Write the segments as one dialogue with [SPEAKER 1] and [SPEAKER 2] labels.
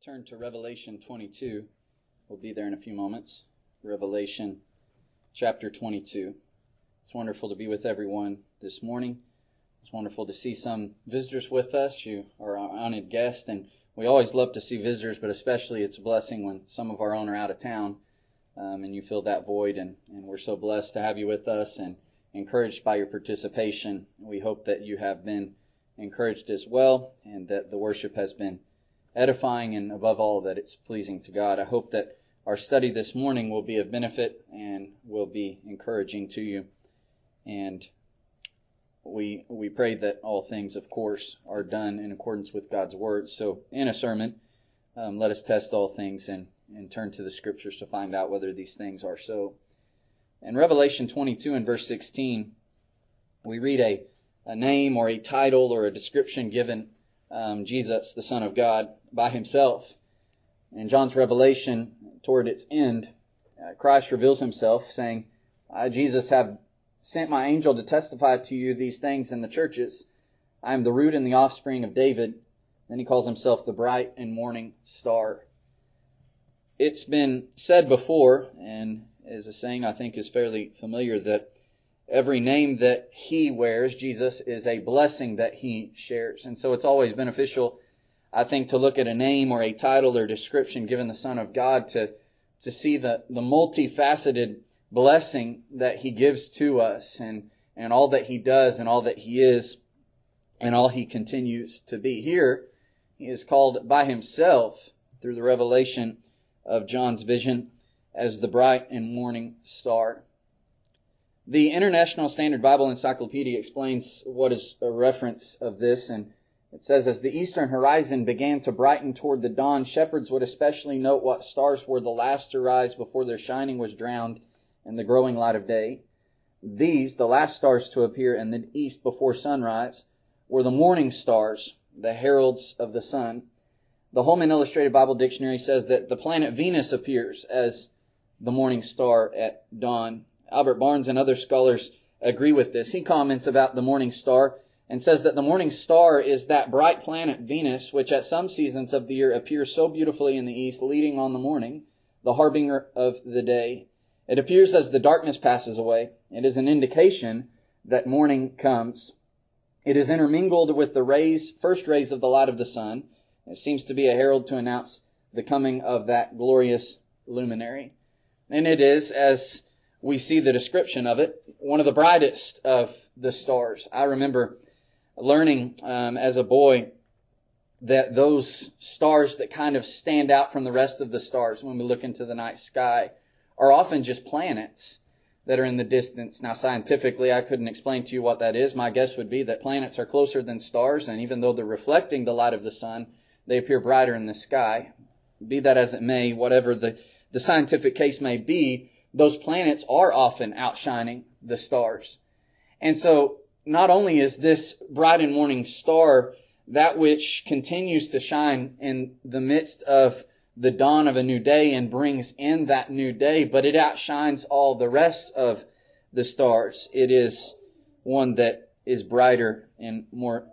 [SPEAKER 1] turn to Revelation 22. We'll be there in a few moments. Revelation chapter 22. It's wonderful to be with everyone this morning. It's wonderful to see some visitors with us. You are our honored guest, and we always love to see visitors, but especially it's a blessing when some of our own are out of town, and you fill that void, and we're so blessed to have you with us and encouraged by your participation. We hope that you have been encouraged as well, and that the worship has been edifying, and above all, that it's pleasing to God. I hope that our study this morning will be of benefit and will be encouraging to you. And we pray that all things, of course, are done in accordance with God's Word. So in a sermon, let us test all things and turn to the Scriptures to find out whether these things are so. In Revelation 22 and verse 16, we read a name or a title or a description given Jesus, the Son of God, by himself. In John's revelation, toward its end, Christ reveals himself, saying, I, Jesus, have sent my angel to testify to you these things in the churches. I am the root and the offspring of David. Then he calls himself the bright and morning star. It's been said before, and is a saying I think is fairly familiar, that every name that he wears, Jesus, is a blessing that he shares. And so it's always beneficial, I think, to look at a name or a title or description given the Son of God to see the multifaceted blessing that he gives to us and all that he does and all that he is and all he continues to be. Here, he is called by himself through the revelation of John's vision as the bright and morning star. The International Standard Bible Encyclopedia explains what is a reference of this, and it says, as the eastern horizon began to brighten toward the dawn, shepherds would especially note what stars were the last to rise before their shining was drowned in the growing light of day. These, the last stars to appear in the east before sunrise, were the morning stars, the heralds of the sun. The Holman Illustrated Bible Dictionary says that the planet Venus appears as the morning star at dawn. Albert Barnes and other scholars agree with this. He comments about the morning star and says that the morning star is that bright planet Venus, which at some seasons of the year appears so beautifully in the east, leading on the morning, the harbinger of the day. It appears as the darkness passes away. It is an indication that morning comes. It is intermingled with the first rays of the light of the sun. It seems to be a herald to announce the coming of that glorious luminary. And it is, as we see the description of it, one of the brightest of the stars. I remember learning as a boy that those stars that kind of stand out from the rest of the stars when we look into the night sky are often just planets that are in the distance. Now, scientifically, I couldn't explain to you what that is. My guess would be that planets are closer than stars, and even though they're reflecting the light of the sun, they appear brighter in the sky. Be that as it may, whatever the scientific case may be, those planets are often outshining the stars. And so not only is this bright and morning star that which continues to shine in the midst of the dawn of a new day and brings in that new day, but it outshines all the rest of the stars. It is one that is brighter and more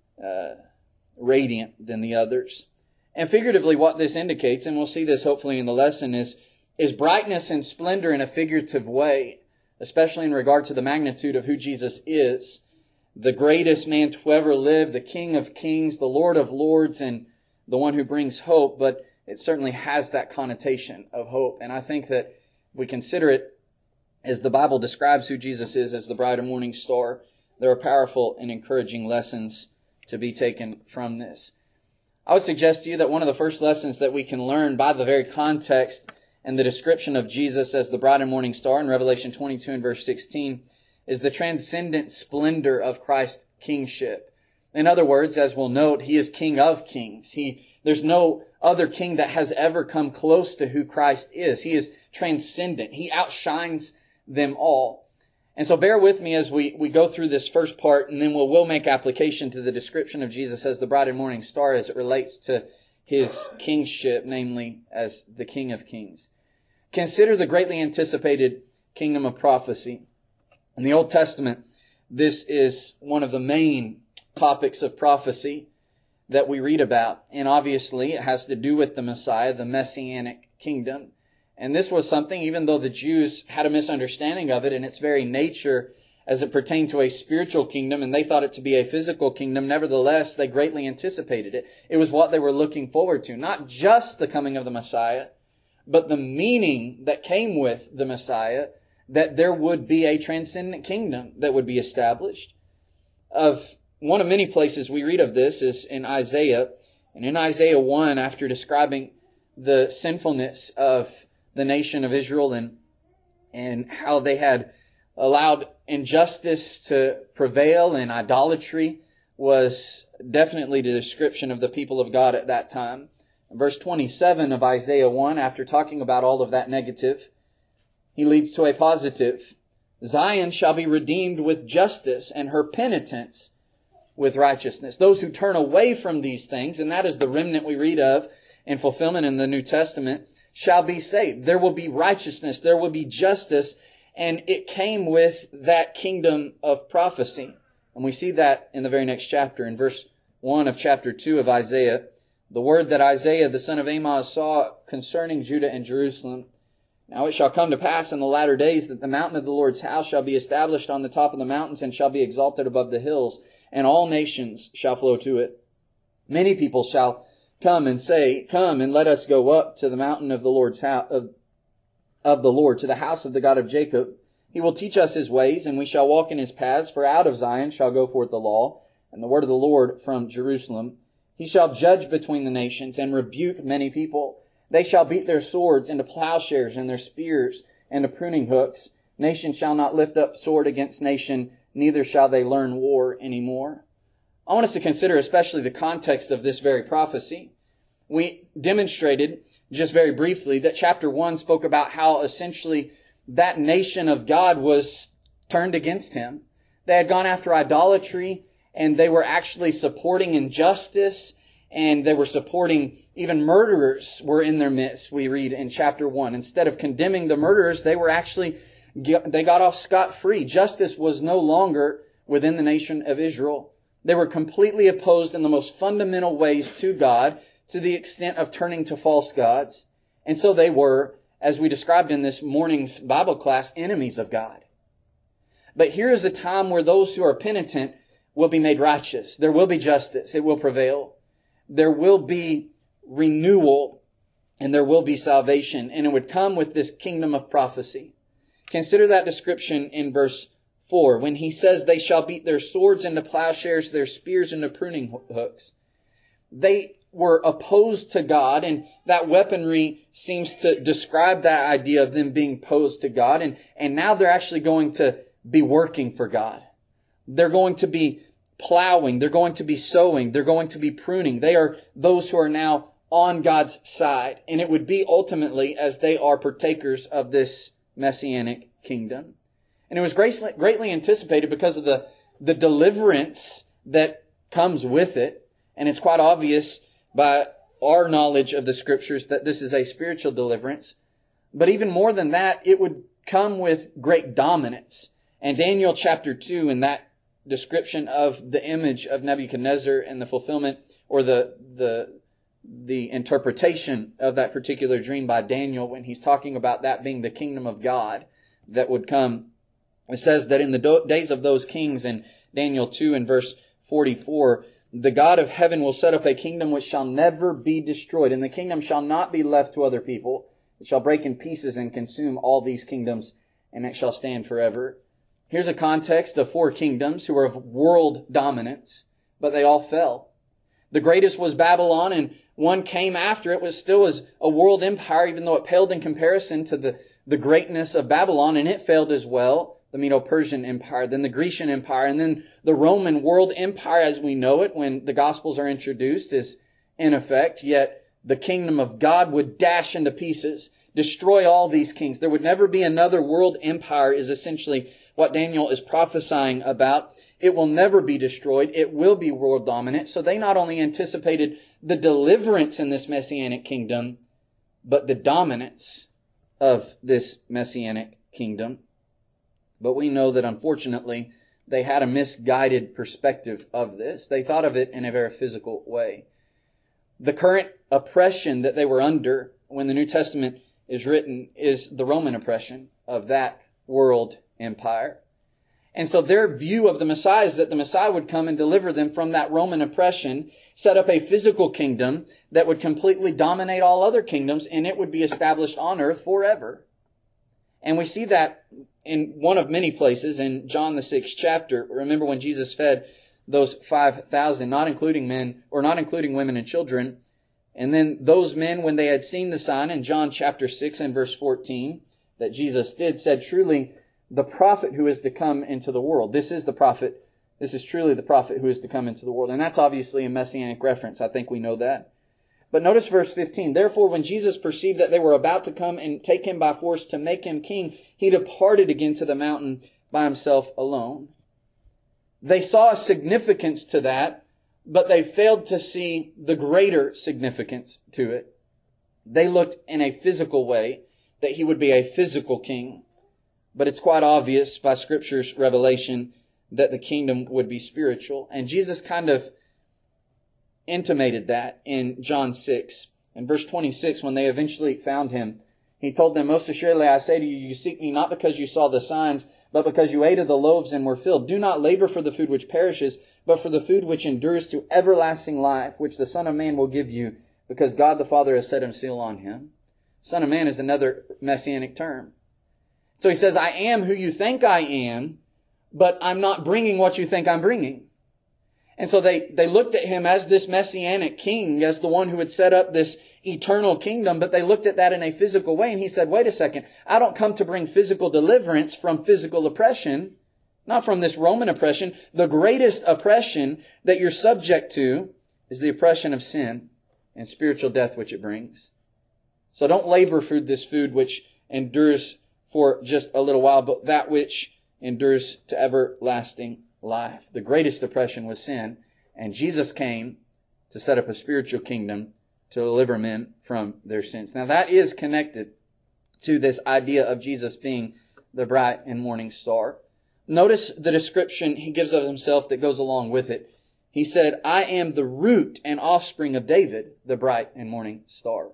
[SPEAKER 1] radiant than the others. And figuratively, what this indicates, and we'll see this hopefully in the lesson, is brightness and splendor in a figurative way, especially in regard to the magnitude of who Jesus is, the greatest man to ever live, the King of kings, the Lord of lords, and the one who brings hope. But it certainly has that connotation of hope. And I think that we consider it as the Bible describes who Jesus is as the bright and morning star. There are powerful and encouraging lessons to be taken from this. I would suggest to you that one of the first lessons that we can learn by the very context and the description of Jesus as the bright and morning star in Revelation 22 and verse 16 is the transcendent splendor of Christ's kingship. In other words, as we'll note, he is King of kings. There's no other king that has ever come close to who Christ is. He is transcendent. He outshines them all. And so bear with me as we go through this first part, and then we'll make application to the description of Jesus as the bright and morning star as it relates to his kingship, namely as the King of kings. Consider the greatly anticipated kingdom of prophecy. In the Old Testament, this is one of the main topics of prophecy. that we read about. And obviously it has to do with the Messiah, the Messianic kingdom. And this was something, even though the Jews had a misunderstanding of it in its very nature as it pertained to a spiritual kingdom, and they thought it to be a physical kingdom, nevertheless, they greatly anticipated it. It was what they were looking forward to. Not just the coming of the Messiah, but the meaning that came with the Messiah, that there would be a transcendent kingdom that would be established. One of many places we read of this is in Isaiah. And in Isaiah 1, after describing the sinfulness of the nation of Israel and how they had allowed injustice to prevail and idolatry, was definitely the description of the people of God at that time. Verse 27 of Isaiah 1, after talking about all of that negative, he leads to a positive. Zion shall be redeemed with justice, and her penitents with righteousness. Those who turn away from these things, and that is the remnant we read of in fulfillment in the New Testament, shall be saved. There will be righteousness, there will be justice, and it came with that kingdom of prophecy. And we see that in the very next chapter, in verse 1 of chapter 2 of Isaiah. The word that Isaiah, the son of Amoz, saw concerning Judah and Jerusalem. Now it shall come to pass in the latter days that the mountain of the Lord's house shall be established on the top of the mountains and shall be exalted above the hills, and all nations shall flow to it. Many people shall come and say, Come and let us go up to the mountain of the Lord's house, of the Lord, to the house of the God of Jacob. He will teach us his ways, and we shall walk in his paths. For out of Zion shall go forth the law, and the word of the Lord from Jerusalem. He shall judge between the nations and rebuke many people. They shall beat their swords into plowshares and their spears into pruning hooks. Nation shall not lift up sword against nation, neither shall they learn war anymore. I want us to consider especially the context of this very prophecy. We demonstrated just very briefly that chapter 1 spoke about how essentially that nation of God was turned against him. They had gone after idolatry, and they were actually supporting injustice, and they were supporting even murderers were in their midst, we read in chapter 1. Instead of condemning the murderers, they got off scot-free. Justice was no longer within the nation of Israel. They were completely opposed in the most fundamental ways to God, to the extent of turning to false gods. And so they were, as we described in this morning's Bible class, enemies of God. But here is a time where those who are penitent will be made righteous. There will be justice. It will prevail. There will be renewal, and there will be salvation. And it would come with this kingdom of prophecy. Consider that description in verse 4, when he says, They shall beat their swords into plowshares, their spears into pruning hooks. They were opposed to God, and that weaponry seems to describe that idea of them being opposed to God. And now they're actually going to be working for God. They're going to be plowing. They're going to be sowing. They're going to be pruning. They are those who are now on God's side. And it would be ultimately as they are partakers of this Messianic kingdom. And it was greatly anticipated because of the deliverance that comes with it. And it's quite obvious by our knowledge of the Scriptures that this is a spiritual deliverance. But even more than that, it would come with great dominance. And Daniel chapter 2, in that description of the image of Nebuchadnezzar and the fulfillment or the interpretation of that particular dream by Daniel, when he's talking about that being the kingdom of God that would come, it says that in the days of those kings, in Daniel 2 and verse 44, the God of heaven will set up a kingdom which shall never be destroyed, and the kingdom shall not be left to other people. It shall break in pieces and consume all these kingdoms, and it shall stand forever. Here's a context of 4 kingdoms who were of world dominance, but they all fell. The greatest was Babylon, and one came after it was still as a world empire, even though it paled in comparison to the greatness of Babylon, and it failed as well. The Medo-Persian Empire, then the Grecian Empire, and then the Roman world empire as we know it when the Gospels are introduced is in effect. Yet the kingdom of God would dash into pieces, destroy all these kings. There would never be another world empire is essentially what Daniel is prophesying about. It will never be destroyed. It will be world dominant. So they not only anticipated the deliverance in this Messianic kingdom, but the dominance of this Messianic kingdom. But we know that unfortunately, they had a misguided perspective of this. They thought of it in a very physical way. The current oppression that they were under when the New Testament is written is the Roman oppression of that world empire. And so their view of the Messiah is that the Messiah would come and deliver them from that Roman oppression, set up a physical kingdom that would completely dominate all other kingdoms, and it would be established on earth forever. And we see that in one of many places in John the 6th chapter. Remember when Jesus fed those 5,000, not including men, or not including women and children. And then those men, when they had seen the sign in John chapter 6 and verse 14, that Jesus did, said, truly, the prophet who is to come into the world. This is truly the prophet who is to come into the world. And that's obviously a messianic reference. I think we know that. But notice verse 15. Therefore, when Jesus perceived that they were about to come and take him by force to make him king, he departed again to the mountain by himself alone. They saw a significance to that, but they failed to see the greater significance to it. They looked in a physical way that he would be a physical king. But it's quite obvious by Scripture's revelation that the kingdom would be spiritual. And Jesus kind of intimated that in John 6. In verse 26, when they eventually found him, he told them, most assuredly I say to you, you seek me not because you saw the signs, but because you ate of the loaves and were filled. Do not labor for the food which perishes, but for the food which endures to everlasting life, which the Son of Man will give you, because God the Father has set his seal on him. Son of Man is another messianic term. So he says, I am who you think I am, but I'm not bringing what you think I'm bringing. And so they looked at him as this messianic king, as the one who would set up this eternal kingdom, but they looked at that in a physical way. And he said, wait a second, I don't come to bring physical deliverance from physical oppression, not from this Roman oppression. The greatest oppression that you're subject to is the oppression of sin and spiritual death which it brings. So don't labor for this food which endures for just a little while, but that which endures to everlasting life. The greatest oppression was sin, and Jesus came to set up a spiritual kingdom to deliver men from their sins. Now that is connected to this idea of Jesus being the bright and morning star. Notice the description he gives of himself that goes along with it. He said, I am the root and offspring of David, the bright and morning star.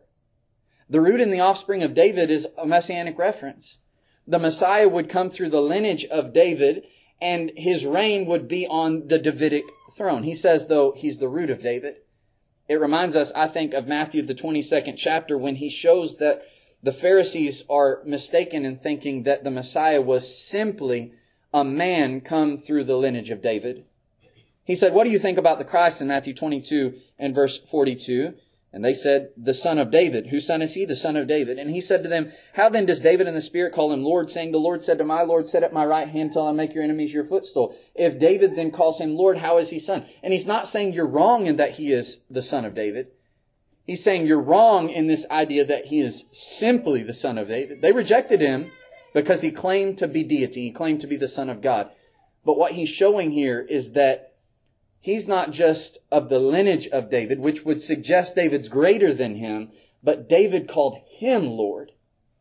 [SPEAKER 1] The root and the offspring of David is a messianic reference. The Messiah would come through the lineage of David, and his reign would be on the Davidic throne. He says, though, he's the root of David. It reminds us, I think, of Matthew, the 22nd chapter, when he shows that the Pharisees are mistaken in thinking that the Messiah was simply a man come through the lineage of David. He said, what do you think about the Christ in Matthew 22 and verse 42? And they said, the son of David. Whose son is he? The son of David. And he said to them, how then does David in the Spirit call him Lord, saying, the Lord said to my Lord, sit at my right hand till I make your enemies your footstool. If David then calls him Lord, how is he son? And he's not saying you're wrong in that he is the son of David. He's saying you're wrong in this idea that he is simply the son of David. They rejected him because he claimed to be deity. He claimed to be the son of God. But what he's showing here is that he's not just of the lineage of David, which would suggest David's greater than him, but David called him Lord.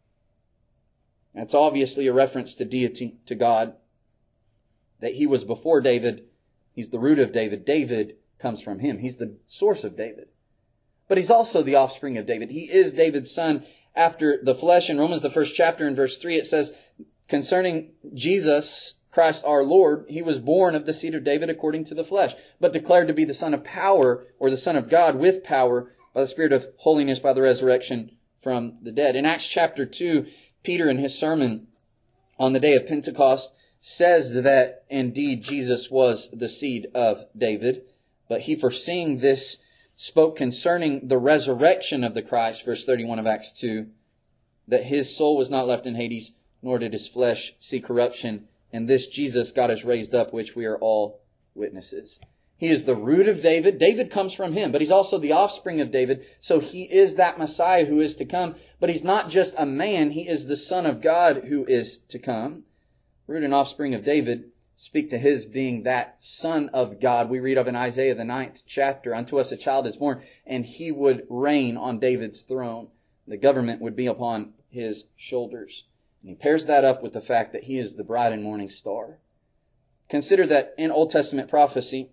[SPEAKER 1] That's obviously a reference to deity, to God, that he was before David. He's the root of David. David comes from him. He's the source of David. But he's also the offspring of David. He is David's son after the flesh. In Romans, the 1st chapter, in verse 3, it says, concerning Jesus Christ our Lord, he was born of the seed of David according to the flesh, but declared to be the Son of power, or the Son of God with power, by the Spirit of holiness, by the resurrection from the dead. In Acts chapter 2, Peter in his sermon on the day of Pentecost says that indeed Jesus was the seed of David, but he, foreseeing this, spoke concerning the resurrection of the Christ, verse 31 of Acts 2, that his soul was not left in Hades, nor did his flesh see corruption. And this Jesus God has raised up, which we are all witnesses. He is the root of David. David comes from him, but he's also the offspring of David. So he is that Messiah who is to come. But he's not just a man. He is the Son of God who is to come. Root and offspring of David speak to his being that Son of God. We read of in Isaiah, the 9th chapter, unto us a child is born, and he would reign on David's throne. The government would be upon his shoulders. And he pairs that up with the fact that he is the bright and morning star. Consider that in Old Testament prophecy,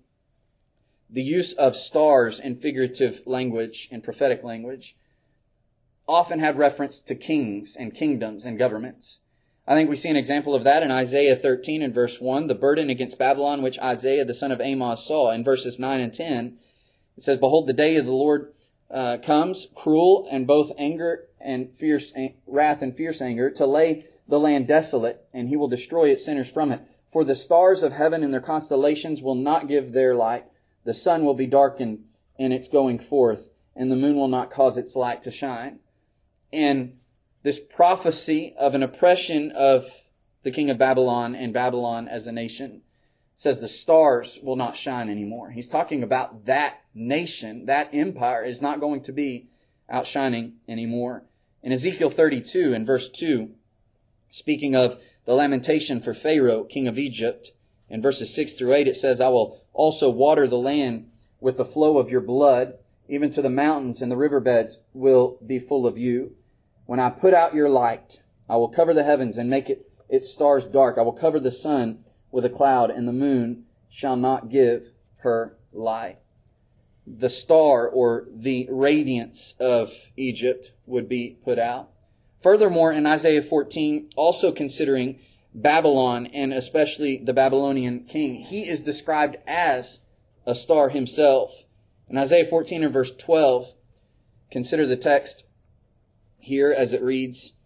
[SPEAKER 1] the use of stars in figurative language and prophetic language often had reference to kings and kingdoms and governments. I think we see an example of that in Isaiah 13 and verse 1, the burden against Babylon which Isaiah the son of Amoz saw. In verses 9 and 10, it says, "Behold, the day of the Lord comes, cruel and both anger and fierce wrath and fierce anger, to lay the land desolate, and he will destroy its sinners from it. For the stars of heaven and their constellations will not give their light. The sun will be darkened in its going forth, and the moon will not cause its light to shine." And this prophecy of an oppression of the king of Babylon and Babylon as a nation says the stars will not shine anymore. He's talking about that nation, that empire is not going to be outshining anymore. In Ezekiel 32 and verse 2, speaking of the lamentation for Pharaoh, king of Egypt, in verses 6 through 8, it says, "I will also water the land with the flow of your blood, even to the mountains and the riverbeds will be full of you. When I put out your light, I will cover the heavens and make its stars dark. I will cover the sun with a cloud, and the moon shall not give her light." The star or the radiance of Egypt would be put out. Furthermore, in Isaiah 14, also considering Babylon and especially the Babylonian king, he is described as a star himself. In Isaiah 14 and verse 12, consider the text here as it reads.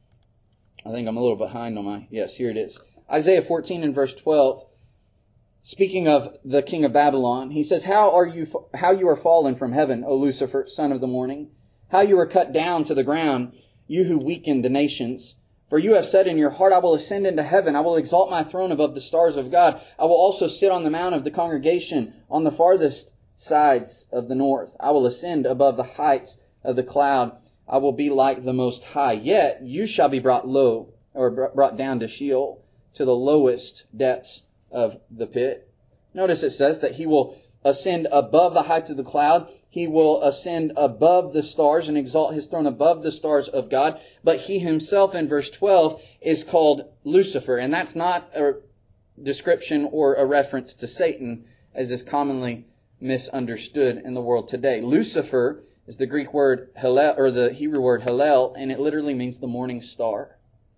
[SPEAKER 1] I think I'm a little behind on yes, here it is. Isaiah 14 and verse 12, speaking of the king of Babylon, he says, How you are fallen from heaven, O Lucifer, son of the morning. How you are cut down to the ground, you who weaken the nations. For you have said in your heart, I will ascend into heaven. I will exalt my throne above the stars of God. I will also sit on the mount of the congregation on the farthest sides of the north. I will ascend above the heights of the cloud. I will be like the Most High. Yet you shall be brought low, or brought down to Sheol, to the lowest depths of the pit. Notice it says that he will ascend above the heights of the cloud. He will ascend above the stars and exalt his throne above the stars of God. But he himself in verse 12 is called Lucifer. And that's not a description or a reference to Satan, as is commonly misunderstood in the world today. Lucifer is the Greek word Hallel, or the Hebrew word Hallel, and it literally means the morning star.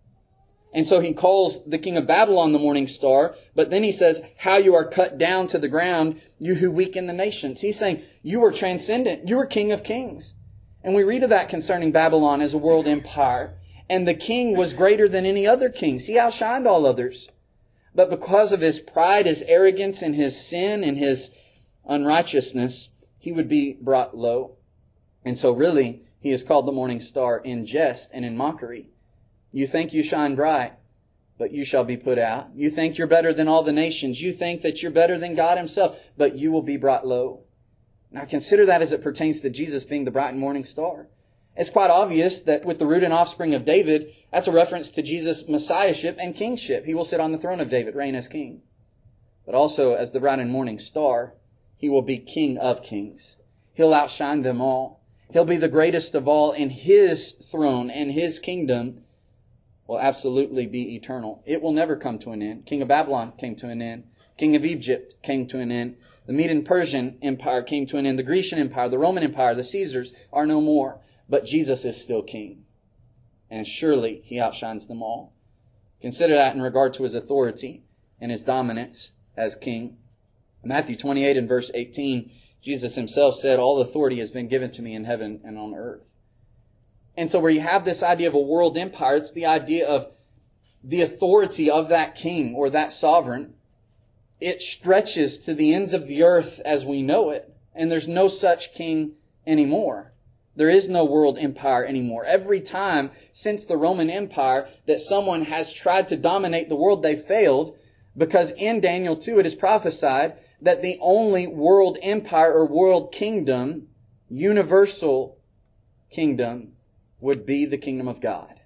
[SPEAKER 1] And so he calls the king of Babylon the morning star, but then he says, how you are cut down to the ground, you who weaken the nations. He's saying, you were transcendent. You were king of kings. And we read of that concerning Babylon as a world empire. And the king was greater than any other kings. He outshined all others. But because of his pride, his arrogance, and his sin, and his unrighteousness, he would be brought low. And so really, he is called the morning star in jest and in mockery. You think you shine bright, but you shall be put out. You think you're better than all the nations. You think that you're better than God himself, but you will be brought low. Now consider that as it pertains to Jesus being the bright and morning star. It's quite obvious that with the root and offspring of David, that's a reference to Jesus' messiahship and kingship. He will sit on the throne of David, reign as king. But also as the bright and morning star, he will be King of kings. He'll outshine them all. He'll be the greatest of all, and his throne and his kingdom will absolutely be eternal. It will never come to an end. King of Babylon came to an end. King of Egypt came to an end. The Medo-Persian Empire came to an end. The Grecian Empire, the Roman Empire, the Caesars are no more. But Jesus is still king. And surely he outshines them all. Consider that in regard to his authority and his dominance as king. In Matthew 28 and verse 18, Jesus himself said, all authority has been given to me in heaven and on earth. And so where you have this idea of a world empire, it's the idea of the authority of that king or that sovereign. It stretches to the ends of the earth as we know it. And there's no such king anymore. There is no world empire anymore. Every time since the Roman Empire that someone has tried to dominate the world, they failed, because in Daniel 2 it is prophesied that the only world empire or world kingdom, universal kingdom, would be the kingdom of God.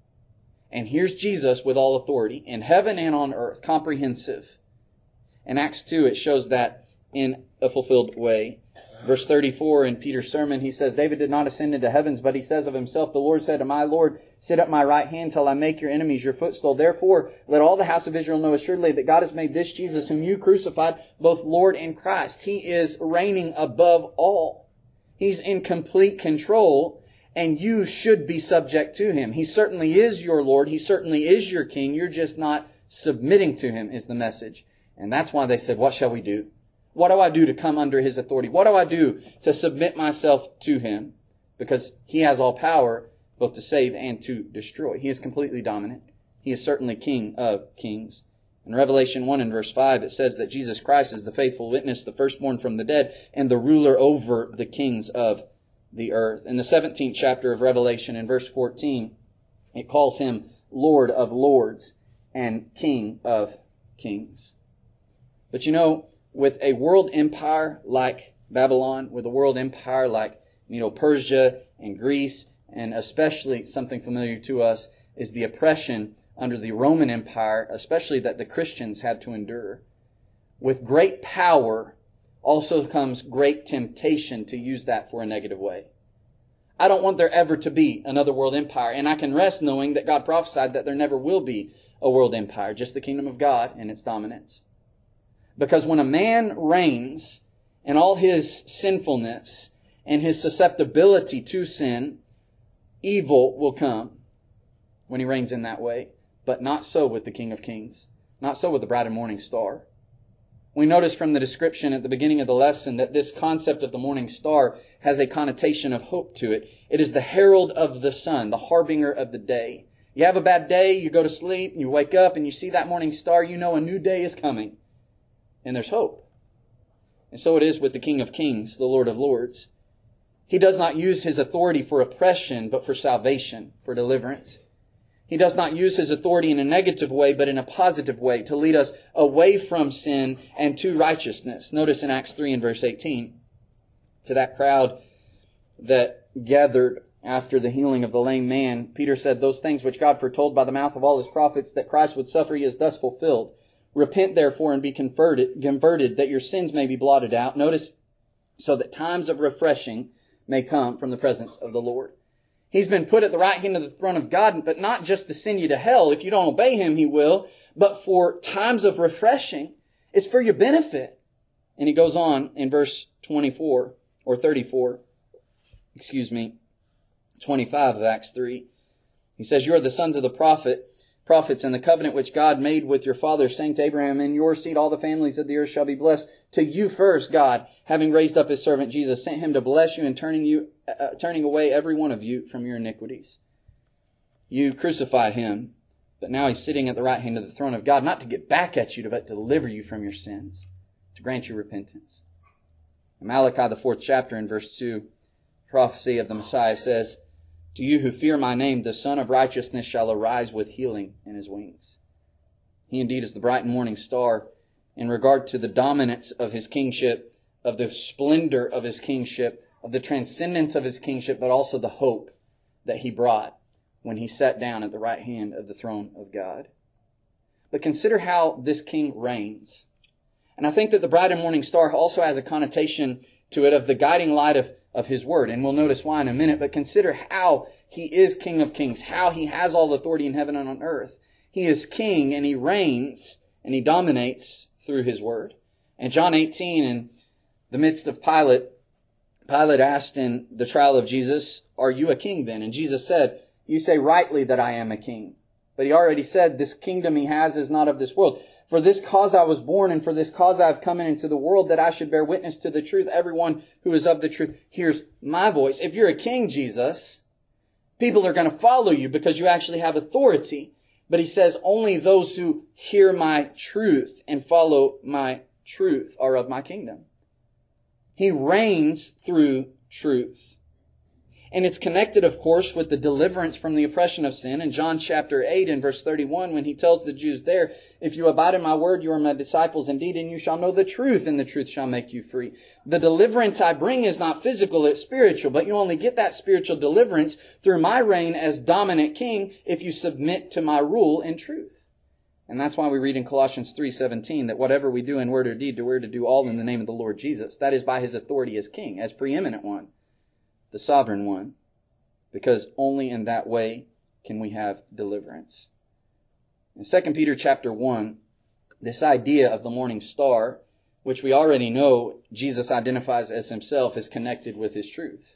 [SPEAKER 1] And here's Jesus with all authority in heaven and on earth, comprehensive. In Acts 2, it shows that in a fulfilled way. Verse 34 in Peter's sermon, he says, David did not ascend into heavens, but he says of himself, the Lord said to my Lord, sit at my right hand till I make your enemies your footstool. Therefore, let all the house of Israel know assuredly that God has made this Jesus, whom you crucified, both Lord and Christ. He is reigning above all. He's in complete control, and you should be subject to Him. He certainly is your Lord. He certainly is your King. You're just not submitting to Him, is the message. And that's why they said, what shall we do? What do I do to come under His authority? What do I do to submit myself to Him? Because He has all power, both to save and to destroy. He is completely dominant. He is certainly King of kings. In Revelation 1 and verse 5, it says that Jesus Christ is the faithful witness, the firstborn from the dead, and the ruler over the kings of the earth. In the 17th chapter of Revelation, in verse 14, it calls Him Lord of lords and King of kings. But you know, with a world empire like Babylon, with a world empire like Persia and Greece, and especially something familiar to us is the oppression under the Roman Empire, especially that the Christians had to endure. With great power also comes great temptation to use that for a negative way. I don't want there ever to be another world empire, and I can rest knowing that God prophesied that there never will be a world empire, just the kingdom of God and its dominance. Because when a man reigns in all his sinfulness and his susceptibility to sin, evil will come when he reigns in that way. But not so with the King of Kings. Not so with the bright and morning star. We notice from the description at the beginning of the lesson that this concept of the morning star has a connotation of hope to it. It is the herald of the sun, the harbinger of the day. You have a bad day, you go to sleep, you wake up and you see that morning star, you know a new day is coming. And there's hope. And so it is with the King of Kings, the Lord of Lords. He does not use His authority for oppression, but for salvation, for deliverance. He does not use His authority in a negative way, but in a positive way, to lead us away from sin and to righteousness. Notice in Acts 3 and verse 18, to that crowd that gathered after the healing of the lame man, Peter said, those things which God foretold by the mouth of all His prophets that Christ would suffer, He has thus fulfilled. Repent therefore and be converted, that your sins may be blotted out. Notice, so that times of refreshing may come from the presence of the Lord. He's been put at the right hand of the throne of God, but not just to send you to hell. If you don't obey Him, He will. But for times of refreshing, it's for your benefit. And he goes on in verse 24, or 34, 25 of Acts 3. He says, you are the sons of the prophets, and the covenant which God made with your father, saying to Abraham, in your seed all the families of the earth shall be blessed. To you first, God, having raised up His servant Jesus, sent Him to bless you and turning away every one of you from your iniquities. You crucify Him, but now He's sitting at the right hand of the throne of God, not to get back at you, but to deliver you from your sins, to grant you repentance. In Malachi, the 4th chapter, in verse 2, prophecy of the Messiah says, to you who fear my name, the Son of Righteousness shall arise with healing in His wings. He indeed is the bright and morning star in regard to the dominance of His kingship, of the splendor of His kingship, of the transcendence of His kingship, but also the hope that He brought when He sat down at the right hand of the throne of God. But consider how this King reigns. And I think that the bright and morning star also has a connotation to it of the guiding light of His Word. And we'll notice why in a minute. But consider how He is King of Kings, how He has all authority in heaven and on earth. He is King and He reigns and He dominates through His Word. In John 18, in the midst of Pilate asked in the trial of Jesus, are you a king then? And Jesus said, you say rightly that I am a king. But He already said this kingdom He has is not of this world. For this cause I was born, and for this cause I have come into the world, that I should bear witness to the truth. Everyone who is of the truth hears my voice. If you're a king, Jesus, people are going to follow you because you actually have authority. But He says only those who hear my truth and follow my truth are of my kingdom. He reigns through truth. And it's connected, of course, with the deliverance from the oppression of sin. In John chapter 8 and verse 31, when He tells the Jews there, if you abide in my word, you are my disciples indeed, and you shall know the truth, and the truth shall make you free. The deliverance I bring is not physical, it's spiritual, but you only get that spiritual deliverance through my reign as dominant king if you submit to my rule in truth. And that's why we read in Colossians 3:17 that whatever we do in word or deed, we're to do all in the name of the Lord Jesus. That is by His authority as King, as preeminent one, the sovereign one, because only in that way can we have deliverance. In 2 Peter chapter 1, this idea of the morning star, which we already know Jesus identifies as Himself, is connected with His truth.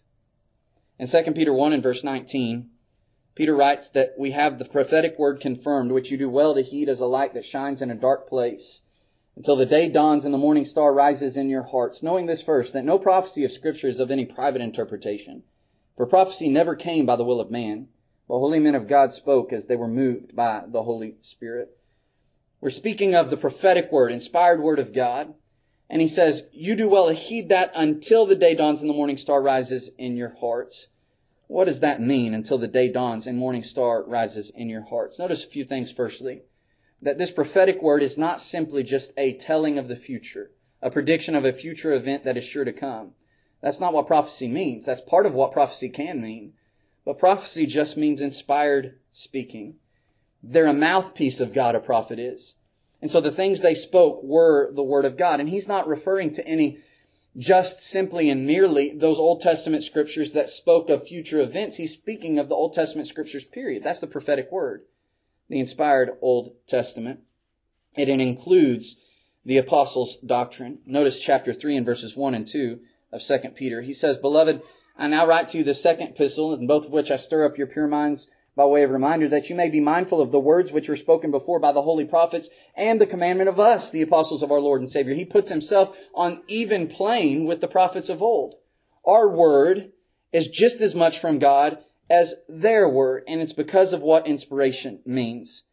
[SPEAKER 1] In 2 Peter 1 and verse 19, Peter writes that we have the prophetic word confirmed, which you do well to heed as a light that shines in a dark place, until the day dawns and the morning star rises in your hearts, knowing this first, that no prophecy of Scripture is of any private interpretation. For prophecy never came by the will of man, but holy men of God spoke as they were moved by the Holy Spirit. We're speaking of the prophetic word, inspired word of God. And he says, you do well to heed that until the day dawns and the morning star rises in your hearts. What does that mean, until the day dawns and morning star rises in your hearts? Notice a few things. Firstly, that this prophetic word is not simply just a telling of the future, a prediction of a future event that is sure to come. That's not what prophecy means. That's part of what prophecy can mean. But prophecy just means inspired speaking. They're a mouthpiece of God, a prophet is. And so the things they spoke were the word of God. And he's not referring to any just simply and merely those Old Testament scriptures that spoke of future events. He's speaking of the Old Testament scriptures, period. That's the prophetic word, the inspired Old Testament. It includes the apostles' doctrine. Notice chapter 3 and verses 1 and 2 of 2 Peter. He says, Beloved, I now write to you the second epistle, in both of which I stir up your pure minds by way of reminder, that you may be mindful of the words which were spoken before by the holy prophets and the commandment of us, the apostles of our Lord and Savior. He puts himself on even plane with the prophets of old. Our word is just as much from God as their word, and it's because of what inspiration means.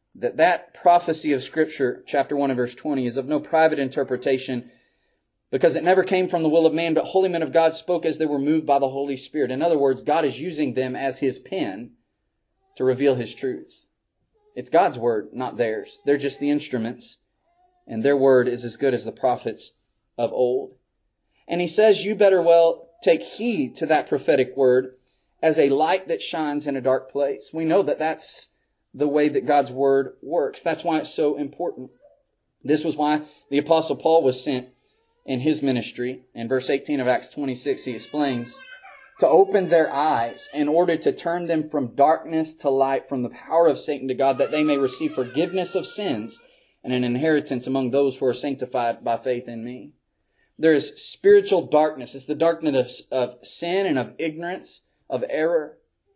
[SPEAKER 1] That prophecy of Scripture, chapter 1 and verse 20, is of no private interpretation, because it never came from the will of man, but holy men of God spoke as they were moved by the Holy Spirit. In other words, God is using them as His pen to reveal His truth. It's God's word, not theirs. They're just the instruments, and their word is as good as the prophets of old. And he says, you better well take heed to that prophetic word as a light that shines in a dark place. We know that that's the way that God's word works. That's why it's so important. This was why the Apostle Paul was sent in his ministry. In verse 18 of Acts 26, he explains, to open their eyes in order to turn them from darkness to light, from the power of Satan to God, that they may receive forgiveness of sins and an inheritance among those who are sanctified by faith in me. There is spiritual darkness. It's the darkness of sin and of ignorance, of error.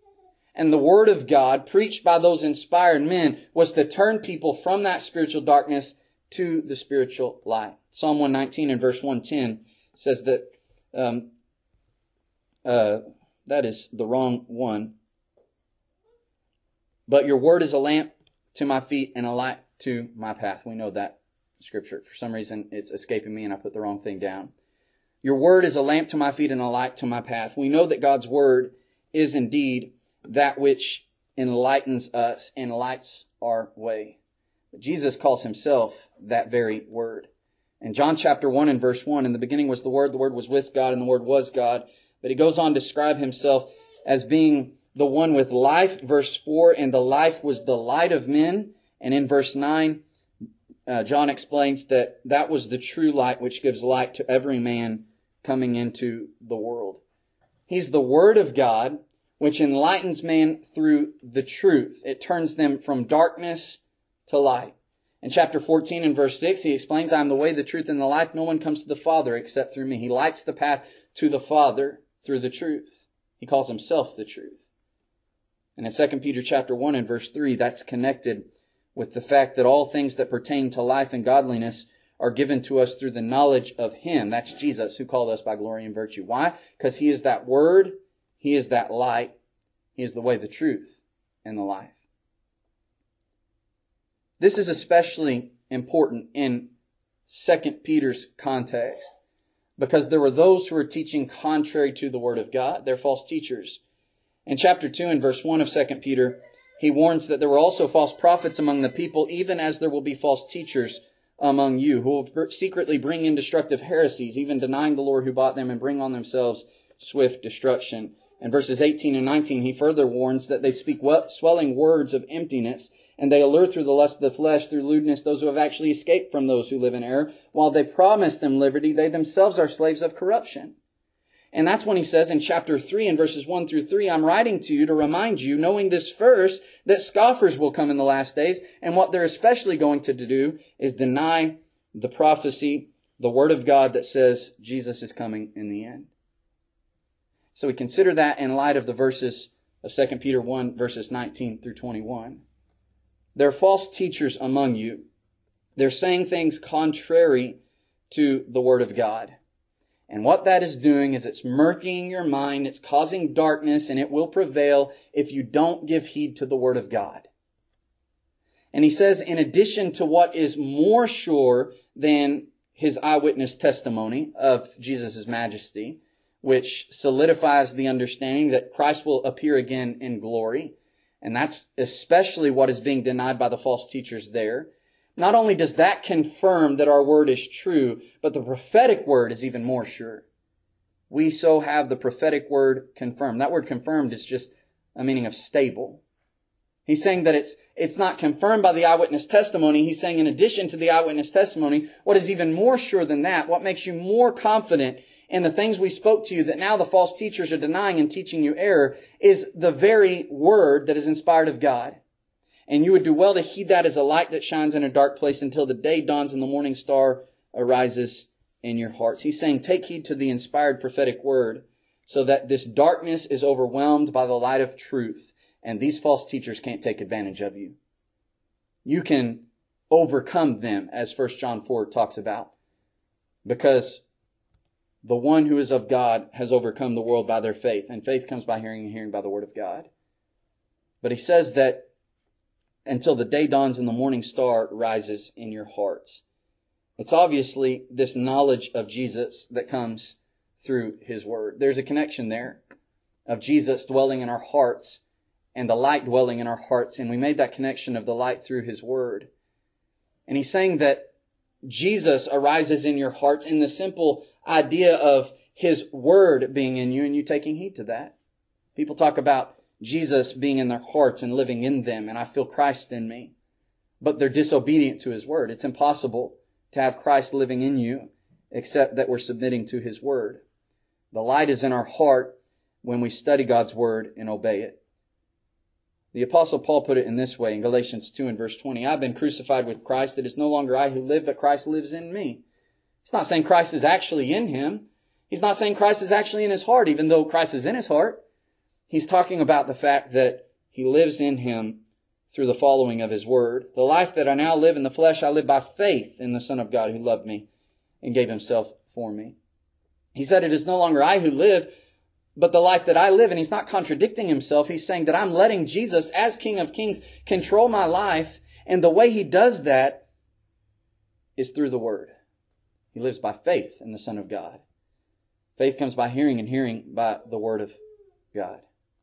[SPEAKER 1] And the Word of God, preached by those inspired men, was to turn people from that spiritual darkness to the spiritual light. Psalm 119 and verse 110 says that that is the wrong one. But your word is a lamp to my feet and a light to my path. We know that scripture. For some reason, it's escaping me and I put the wrong thing down. Your word is a lamp to my feet and a light to my path. We know that God's word is indeed that which enlightens us and lights our way. But Jesus calls himself that very word. In John chapter 1 and verse 1, in the beginning was the Word was with God, and the Word was God. But he goes on to describe himself as being the one with life, verse 4, and the life was the light of men. And in verse 9, John explains that that was the true light which gives light to every man coming into the world. He's the Word of God, which enlightens man through the truth. It turns them from darkness to light. In chapter 14 and verse 6, he explains, I am the way, the truth, and the life. No one comes to the Father except through me. He lights the path to the Father through the truth. He calls himself the truth. And in 2 Peter chapter 1 and verse 3, that's connected with the fact that all things that pertain to life and godliness are given to us through the knowledge of Him. That's Jesus, who called us by glory and virtue. Why? Because He is that Word. He is that light. He is the way, the truth, and the life. This is especially important in 2 Peter's context, because there were those who were teaching contrary to the Word of God. They're false teachers. In chapter 2 and verse 1 of 2 Peter, he warns that there were also false prophets among the people, even as there will be false teachers among you, who will secretly bring in destructive heresies, even denying the Lord who bought them, and bring on themselves swift destruction. In verses 18 and 19, he further warns that they speak swelling words of emptiness, and they allure through the lust of the flesh, through lewdness, those who have actually escaped from those who live in error. While they promise them liberty, they themselves are slaves of corruption. And that's when he says in chapter 3 and verses 1 through 3, I'm writing to you to remind you, knowing this first, that scoffers will come in the last days, and what they're especially going to do is deny the prophecy, the word of God that says Jesus is coming in the end. So we consider that in light of the verses of 2 Peter 1, verses 19 through 21. There are false teachers among you. They're saying things contrary to the word of God. And what that is doing is it's murkying your mind, it's causing darkness, and it will prevail if you don't give heed to the word of God. And he says, in addition to what is more sure than his eyewitness testimony of Jesus' majesty, which solidifies the understanding that Christ will appear again in glory, and that's especially what is being denied by the false teachers there. Not only does that confirm that our word is true, but the prophetic word is even more sure. We so have the prophetic word confirmed. That word confirmed is just a meaning of stable. He's saying that it's not confirmed by the eyewitness testimony. He's saying in addition to the eyewitness testimony, what is even more sure than that, what makes you more confident in the things we spoke to you that now the false teachers are denying and teaching you error, is the very word that is inspired of God. And you would do well to heed that as a light that shines in a dark place until the day dawns and the morning star arises in your hearts. He's saying, take heed to the inspired prophetic word so that this darkness is overwhelmed by the light of truth. And these false teachers can't take advantage of you. You can overcome them, as 1 John 4 talks about. Because the one who is of God has overcome the world by their faith. And faith comes by hearing, and hearing by the word of God. But he says that until the day dawns and the morning star rises in your hearts. It's obviously this knowledge of Jesus that comes through his word. There's a connection there of Jesus dwelling in our hearts and the light dwelling in our hearts. And we made that connection of the light through his word. And he's saying that Jesus arises in your hearts in the simple idea of his word being in you and you taking heed to that. People talk about Jesus being in their hearts and living in them, and I feel Christ in me. But they're disobedient to his word. It's impossible to have Christ living in you except that we're submitting to his word. The light is in our heart when we study God's word and obey it. The Apostle Paul put it in this way in Galatians 2 and verse 20. I've been crucified with Christ. It is no longer I who live, but Christ lives in me. It's not saying Christ is actually in him. He's not saying Christ is actually in his heart, even though Christ is in his heart. He's talking about the fact that he lives in him through the following of his word. The life that I now live in the flesh, I live by faith in the Son of God who loved me and gave himself for me. He said, it is no longer I who live, but the life that I live. And he's not contradicting himself. He's saying that I'm letting Jesus, as King of Kings, control my life. And the way he does that is through the word. He lives by faith in the Son of God. Faith comes by hearing, and hearing by the word of God.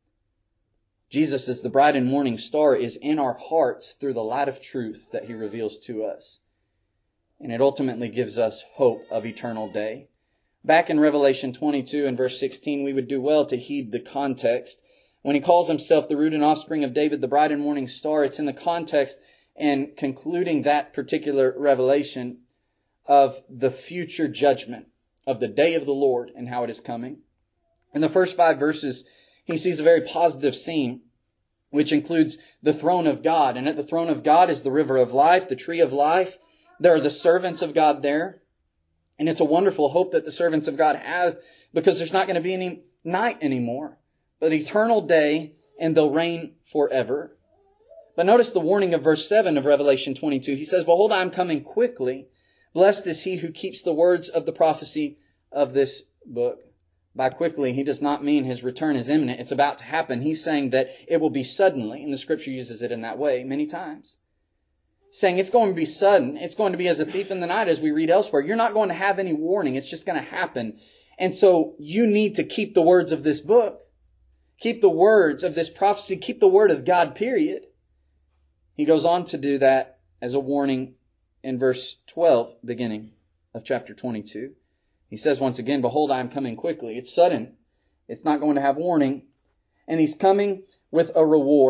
[SPEAKER 1] Jesus, as the bright and morning star, is in our hearts through the light of truth that he reveals to us. And it ultimately gives us hope of eternal day. Back in Revelation 22 and verse 16, we would do well to heed the context. When he calls himself the root and offspring of David, the bright and morning star, it's in the context and concluding that particular revelation of the future judgment of the day of the Lord and how it is coming. In the first 5 verses, he sees a very positive scene, which includes the throne of God. And at the throne of God is the river of life, the tree of life. There are the servants of God there. And it's a wonderful hope that the servants of God have, because there's not going to be any night anymore, but eternal day, and they'll reign forever. But notice the warning of verse 7 of Revelation 22. He says, behold, I am coming quickly. Blessed is he who keeps the words of the prophecy of this book. By quickly, he does not mean his return is imminent. It's about to happen. He's saying that it will be suddenly, and the scripture uses it in that way many times. Saying it's going to be sudden. It's going to be as a thief in the night, as we read elsewhere. You're not going to have any warning. It's just going to happen. And so you need to keep the words of this book. Keep the words of this prophecy. Keep the word of God, period. He goes on to do that as a warning in verse 12, beginning of chapter 22. He says once again, behold, I am coming quickly. It's sudden. It's not going to have warning. And he's coming with a reward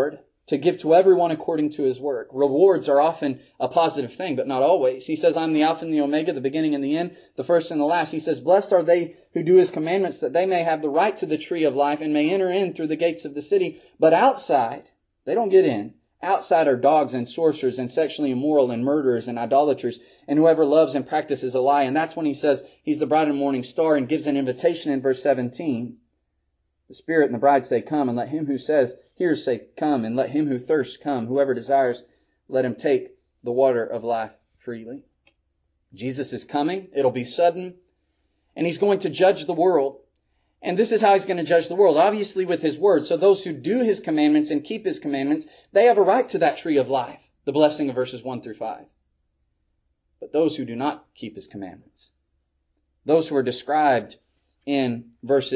[SPEAKER 1] to give to everyone according to his work. Rewards are often a positive thing, but not always. He says, I'm the Alpha and the Omega, the beginning and the end, the first and the last. He says, blessed are they who do his commandments, that they may have the right to the tree of life and may enter in through the gates of the city. But outside, they don't get in. Outside are dogs and sorcerers and sexually immoral and murderers and idolaters and whoever loves and practices a lie. And that's when he says he's the bright and morning star and gives an invitation in verse 17. The Spirit and the bride say, come, and let him who hears say, come, and let him who thirsts come. Whoever desires, let him take the water of life freely. Jesus is coming. It'll be sudden. And he's going to judge the world. And this is how he's going to judge the world, obviously with his word. So those who do his commandments and keep his commandments, they have a right to that tree of life, the blessing of verses 1 through 5. But those who do not keep his commandments, those who are described in verse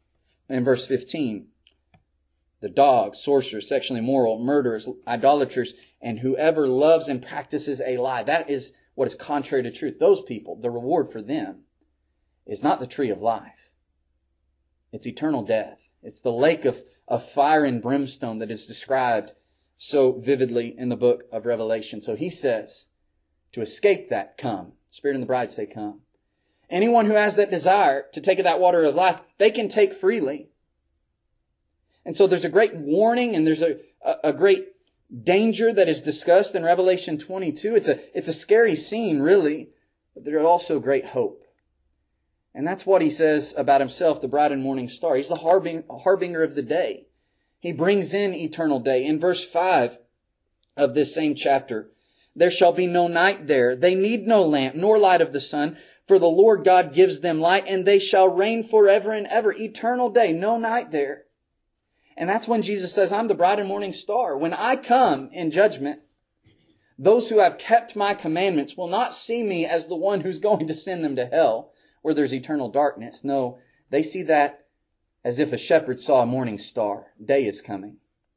[SPEAKER 1] 15, the dogs, sorcerers, sexually immoral, murderers, idolaters, and whoever loves and practices a lie. That is what is contrary to truth. Those people, the reward for them is not the tree of life. It's eternal death. It's the lake of fire and brimstone that is described so vividly in the book of Revelation. So he says, to escape that, come. Spirit and the bride say, come. Anyone who has that desire to take of that water of life, they can take freely. And so there's a great warning and there's a great danger that is discussed in Revelation 22. It's a scary scene, really, but there's also great hope. And that's what he says about himself, the bright and morning star. He's the harbinger of the day. He brings in eternal day. In verse 5 of this same chapter, there shall be no night there. They need no lamp, nor light of the sun, for the Lord God gives them light, and they shall reign forever and ever. Eternal day, no night there. And that's when Jesus says, I'm the bright and morning star. When I come in judgment, those who have kept my commandments will not see me as the one who's going to send them to hell, where there's eternal darkness. No, they see that as if a shepherd saw a morning star. Day is coming.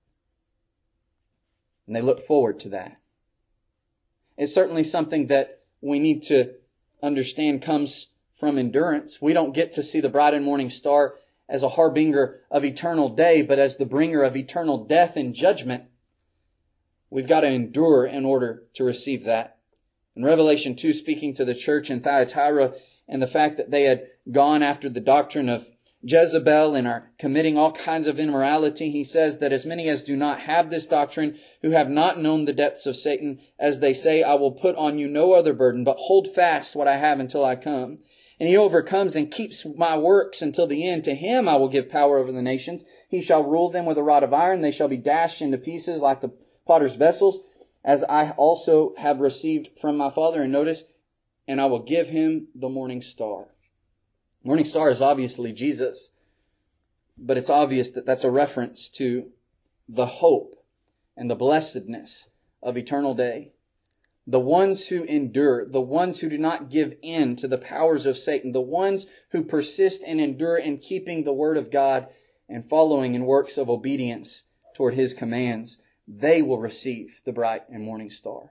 [SPEAKER 1] And they look forward to that. It's certainly something that we need to understand comes from endurance. We don't get to see the bright and morning star as a harbinger of eternal day, but as the bringer of eternal death and judgment. We've got to endure in order to receive that. In Revelation 2, speaking to the church in Thyatira, and the fact that they had gone after the doctrine of Jezebel and are committing all kinds of immorality, he says that as many as do not have this doctrine, who have not known the depths of Satan, as they say, I will put on you no other burden, but hold fast what I have until I come. And he overcomes and keeps my works until the end. To him I will give power over the nations. He shall rule them with a rod of iron. They shall be dashed into pieces like the potter's vessels, as I also have received from my Father. And notice, and I will give him the morning star. Morning star is obviously Jesus, but it's obvious that that's a reference to the hope and the blessedness of eternal day. The ones who endure, the ones who do not give in to the powers of Satan, the ones who persist and endure in keeping the word of God and following in works of obedience toward his commands, they will receive the bright and morning star.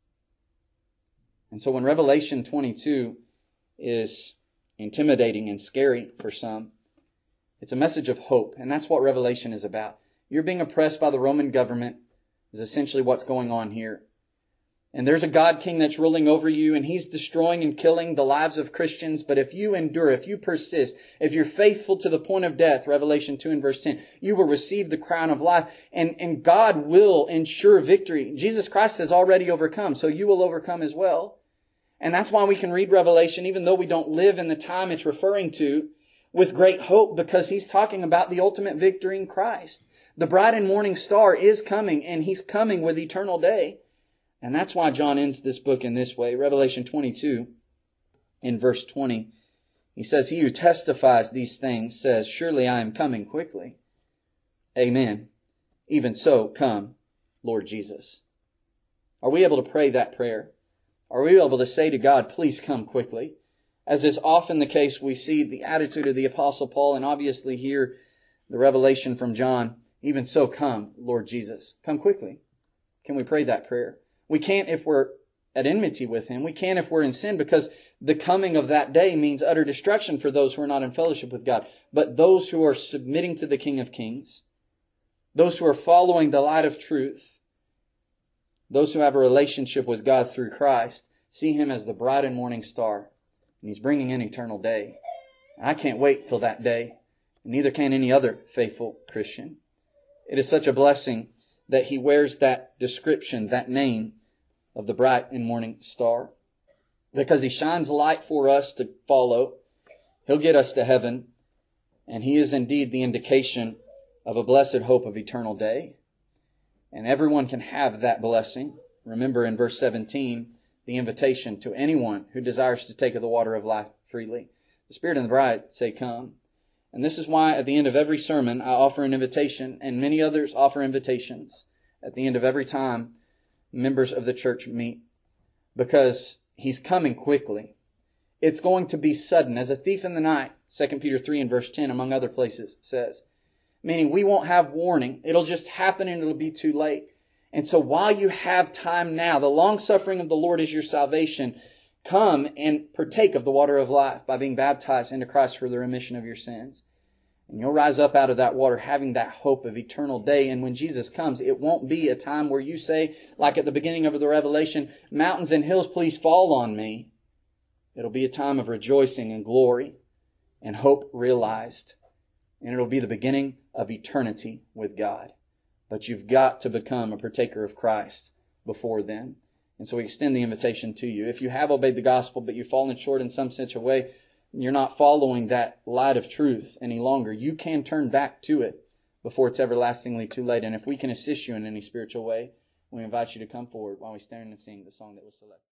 [SPEAKER 1] And so when Revelation 22 is intimidating and scary for some, it's a message of hope. And that's what Revelation is about. You're being oppressed by the Roman government is essentially what's going on here. And there's a God King that's ruling over you, and he's destroying and killing the lives of Christians. But if you endure, if you persist, if you're faithful to the point of death, Revelation 2 and verse 10, you will receive the crown of life, and God will ensure victory. Jesus Christ has already overcome, so you will overcome as well. And that's why we can read Revelation, even though we don't live in the time it's referring to, with great hope, because he's talking about the ultimate victory in Christ. The bright and morning star is coming, and he's coming with eternal day. And that's why John ends this book in this way. Revelation 22, in verse 20, he says, he who testifies these things says, surely I am coming quickly. Amen. Even so, come, Lord Jesus. Are we able to pray that prayer? Are we able to say to God, please come quickly? As is often the case, we see the attitude of the Apostle Paul, and obviously here the revelation from John. Even so, come, Lord Jesus. Come quickly. Can we pray that prayer? We can't if we're at enmity with him. We can't if we're in sin, because the coming of that day means utter destruction for those who are not in fellowship with God. But those who are submitting to the King of Kings, Those who are following the light of truth, those who have a relationship with God through Christ, see Him as the bright and morning star. And He's bringing in eternal day. I can't wait till that day. Neither can any other faithful Christian. It is such a blessing that He wears that description, that name of the bright and morning star. Because He shines light for us to follow. He'll get us to heaven. And He is indeed the indication of a blessed hope of eternal day. And everyone can have that blessing. Remember in verse 17, the invitation to anyone who desires to take of the water of life freely. The Spirit and the bride say, come. And this is why at the end of every sermon I offer an invitation, and many others offer invitations at the end of every time members of the church meet. Because He's coming quickly. It's going to be sudden, as a thief in the night, 2 Peter 3 and verse 10, among other places, says. Meaning we won't have warning. It'll just happen and it'll be too late. And so while you have time now, the long suffering of the Lord is your salvation. Come and partake of the water of life by being baptized into Christ for the remission of your sins. And you'll rise up out of that water having that hope of eternal day. And when Jesus comes, it won't be a time where you say, like at the beginning of the Revelation, mountains and hills, please fall on me. It'll be a time of rejoicing and glory and hope realized. And it'll be the beginning of eternity with God. But you've got to become a partaker of Christ before then. And so we extend the invitation to you. If you have obeyed the gospel, but you've fallen short in some such a way, you're not following that light of truth any longer, you can turn back to it before it's everlastingly too late. And if we can assist you in any spiritual way, we invite you to come forward while we stand and sing the song that was selected.